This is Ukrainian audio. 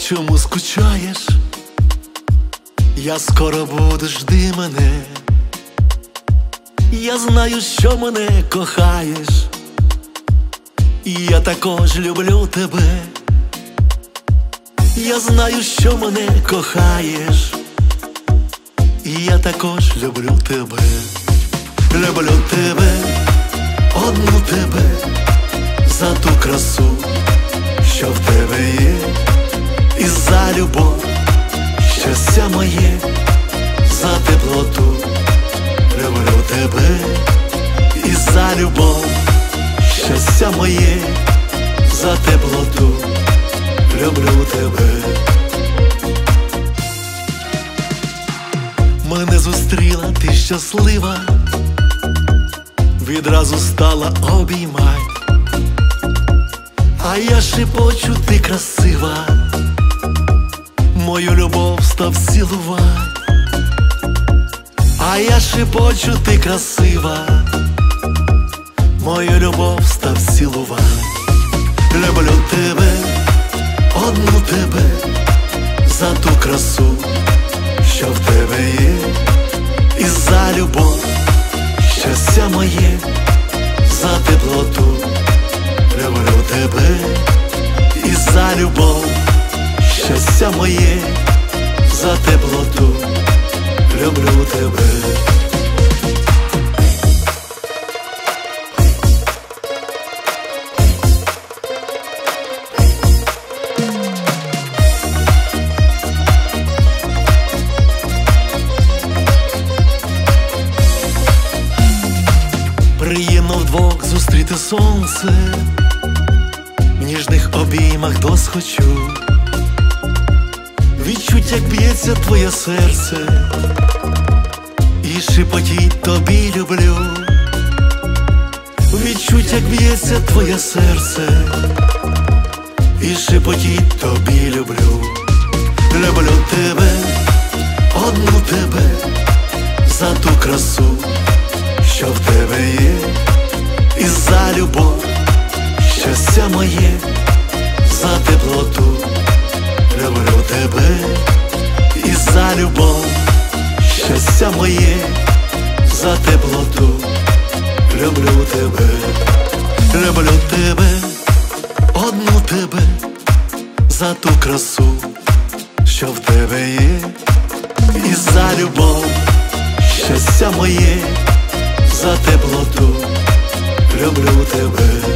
чому скучаєш? Я скоро буду, жди мене. Я знаю, що мене кохаєш, і я також люблю тебе. Я знаю, що мене кохаєш, і я також люблю тебе. Люблю тебе, одну тебе, за ту красу, що в тебе є, і за любов, щастя моє, за теплоту. Люблю тебе і за любов, щастя моє, за теплоту. Люблю тебе. Мене зустріла ти щаслива, відразу стала обіймай, а я шепочу, ти красива, мою любов став цілувай. А я шепочу, ти красива, мою любов став цілувай. Люблю тебе, одну тебе, за ту красу, що в тебе є, і за любов, щастя моє, за теплоту. Люблю тебе і за любов, щастя моє, за теплоту. Люблю тебе. Приємно вдвох зустріти сонце, в ніжних обіймах досхочу. Відчуть, як б'ється твоє серце, і шепотіть тобі люблю. Відчуть, як б'ється твоє серце, і шепотіть тобі люблю. Люблю тебе, одну тебе, за ту красу, що в тебе є, і за любов, щастя моє, за теплоту. Люблю тебе і за любов, щастя моє, за теплоту. Люблю тебе. Люблю тебе, одну тебе, за ту красу, що в тебе є, і за любов, щастя моє, за теплоту. Люблю тебе.